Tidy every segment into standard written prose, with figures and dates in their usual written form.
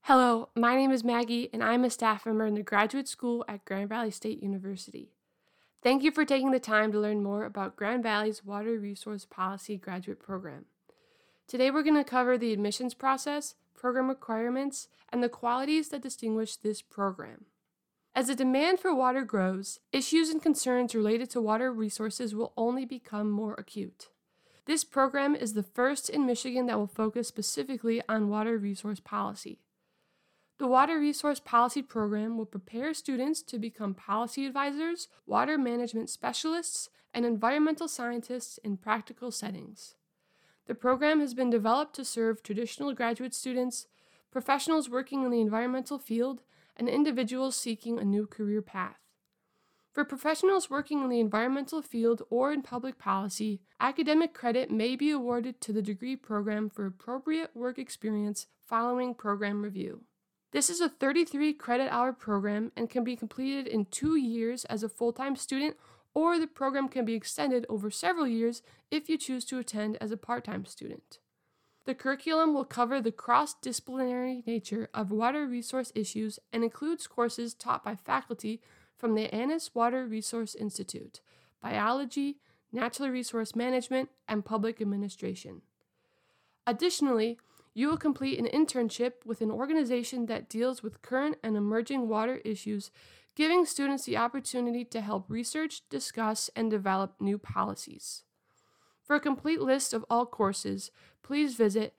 Hello, my name is Maggie, and I'm a staff member in the graduate school at Grand Valley State University. Thank you for taking the time to learn more about Grand Valley's Water Resource Policy graduate program. Today we're going to cover the admissions process, program requirements, and the qualities that distinguish this program. As the demand for water grows, issues and concerns related to water resources will only become more acute. This program is the first in Michigan that will focus specifically on water resource policy. The Water Resource Policy Program will prepare students to become policy advisors, water management specialists, and environmental scientists in practical settings. The program has been developed to serve traditional graduate students, professionals working in the environmental field, and individuals seeking a new career path. For professionals working in the environmental field or in public policy, academic credit may be awarded to the degree program for appropriate work experience following program review. This is a 33 credit hour program and can be completed in 2 years as a full-time student, or the program can be extended over several years if you choose to attend as a part-time student. The curriculum will cover the cross-disciplinary nature of water resource issues and includes courses taught by faculty from the Annis Water Resource Institute, biology, natural resource management, and public administration. Additionally, you will complete an internship with an organization that deals with current and emerging water issues, giving students the opportunity to help research, discuss, and develop new policies. For a complete list of all courses, please visit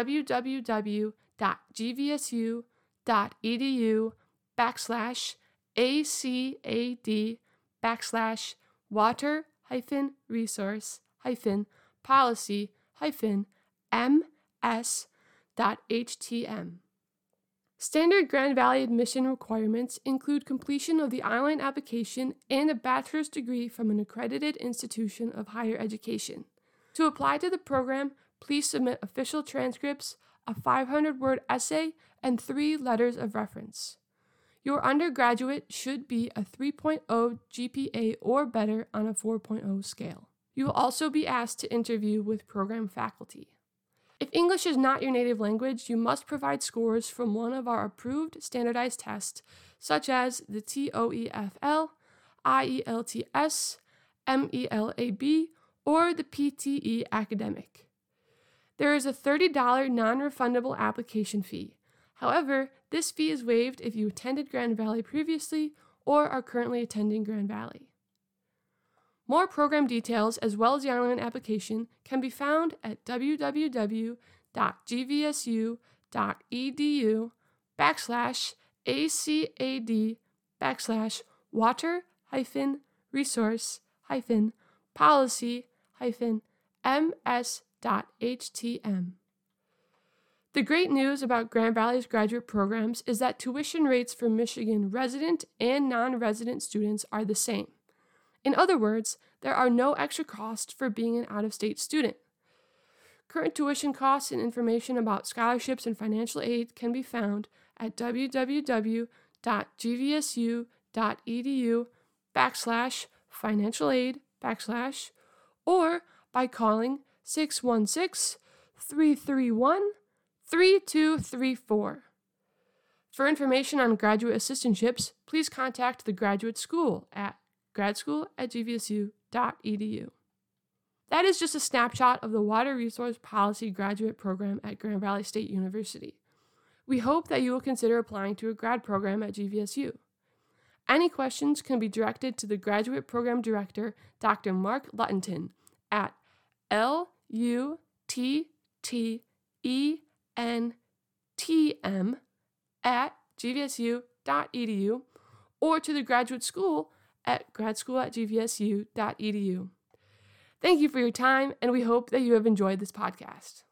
www.gvsu.edu/ACAD/water-resource-policy-ms.htm. Standard Grand Valley admission requirements include completion of the online application and a bachelor's degree from an accredited institution of higher education. To apply to the program, please submit official transcripts, a 500-word essay, and 3 letters of reference. Your undergraduate should be a 3.0 GPA or better on a 4.0 scale. You will also be asked to interview with program faculty. If English is not your native language, you must provide scores from one of our approved standardized tests, such as the TOEFL, IELTS, MELAB, or the PTE Academic. There is a $30 non-refundable application fee. However, this fee is waived if you attended Grand Valley previously or are currently attending Grand Valley. More program details, as well as the online application, can be found at www.gvsu.edu/ACAD/water-resource-policy-ms.htm. The great news about Grand Valley's graduate programs is that tuition rates for Michigan resident and non-resident students are the same. In other words, there are no extra costs for being an out-of-state student. Current tuition costs and information about scholarships and financial aid can be found at www.gvsu.edu/financial-aid/ or by calling 616-331-3234. For information on graduate assistantships, please contact the graduate school at gradschool@gvsu.edu. That is just a snapshot of the Water Resource Policy graduate program at Grand Valley State University. We hope that you will consider applying to a grad program at GVSU. Any questions can be directed to the Graduate Program Director, Dr. Mark Luttington, at luttentm@gvsu.edu, or to the graduate school at gradschool@gvsu.edu. Thank you for your time, and we hope that you have enjoyed this podcast.